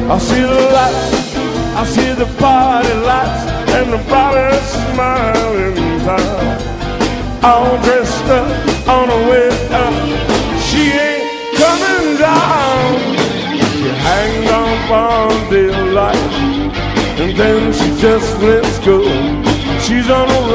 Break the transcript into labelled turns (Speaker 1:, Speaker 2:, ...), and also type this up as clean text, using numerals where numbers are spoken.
Speaker 1: I see the lights, I see the party lights, and the brother smiling time. All dressed up on her way up, she ain't coming down. She hangs on for dear life, and then she just lets go. She's on a